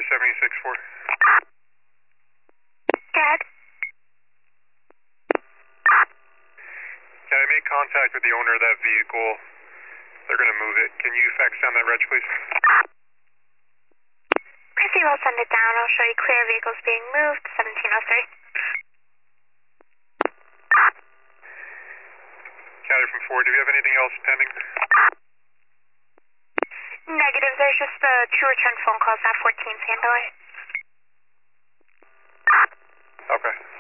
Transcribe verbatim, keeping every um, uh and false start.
seventy-six four. Dad? Can I make contact with the owner of that vehicle? They're going to move it. Can you fax down that reg, please? Chrissy will send it down. I'll show you clear vehicles being moved, seventeen oh three. Cather from Ford, do we have anything else pending? Negative, there's just the two return phone calls at fourteen's handle. Okay.